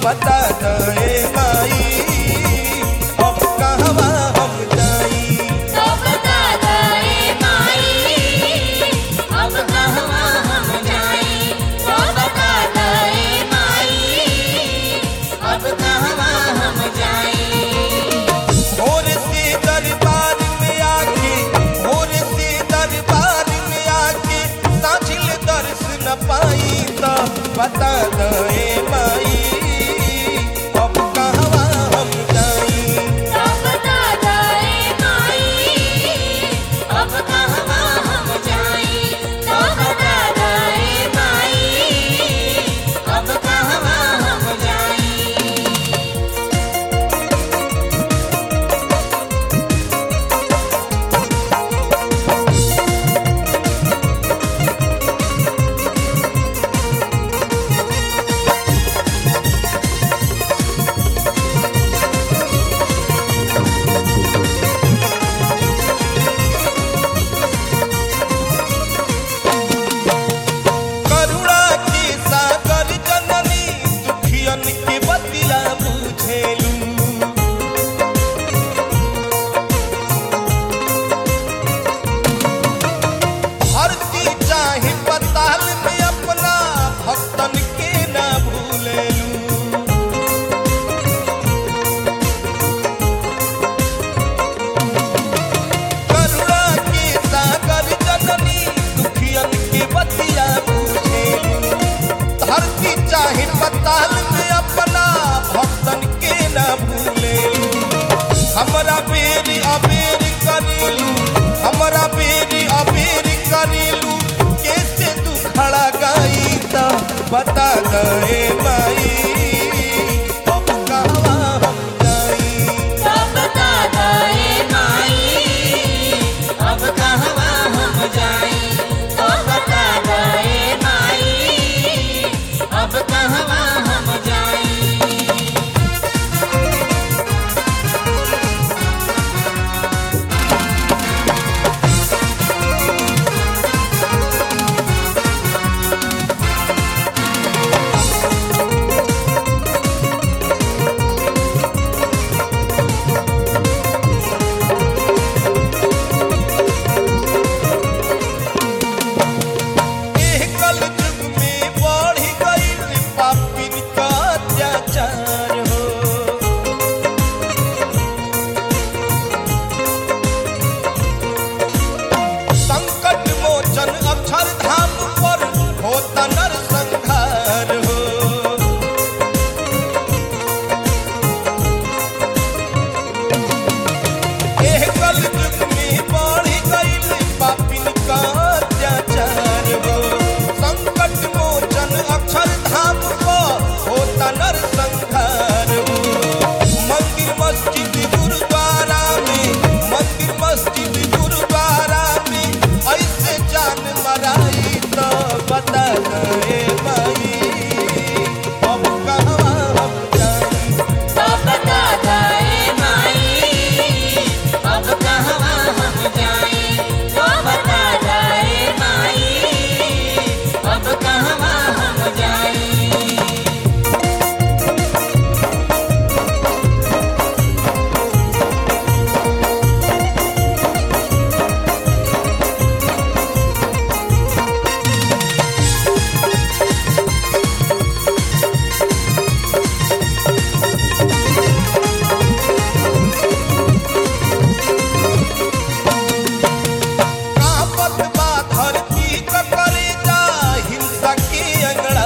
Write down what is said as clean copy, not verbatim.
बता दे माई अब कहवा हम जाई। तो बता दे माई अब कहवा हम जाई। तो बता दे माई अब कहवा हम जाई। भोर से दरबार में आके साझिल दर्श न पाई तो बता दे माई अब कहवा हम जाई। तो बता दे माई अब कहवा हम जाई। तो बता दे माई अब कहवा हम जाई। करुणा के सागर जननी दुखियन के बतिया बुझेलू। धरती चाहे पताल में अपना भक्तन के ना भूलेलू। करुणा के सागर जननी दुखियन के बतिया बुझेलू। धरती चाहे पताल में अपना भक्तन के ना भूलेलू। हमरा बेरी अबेर करेलू, हमरा बेरी अबेर करेलू। कैसे तू खड़ा गाई तो बता दे माई अब कहवा हम जाई। तो बता दे माई अब कहवा हम जाई। तो बता दे माई अब कहवा हम जाई। एह कल युग में बढ़ गइल पापिन का अत्याचार हो। संकट मोचन अक्षरधाम पर होता नरसंहार हो। एह कल युग में बढ़ गइल पापिन का अत्याचार हो। संकट मोचन अक्षरधाम पर होता नरसंहार हो। मंदिर मस्जिद गुरुद्वारा में ऐसे जान मराई तो बता दे माई अब कहवा हम जाई। तो बता दे माई अब कहवा हम जाई। तो बता दे माई अब कहवा हम जाई। कापत बा धरती क करेजा हिंसा के अंगड़ा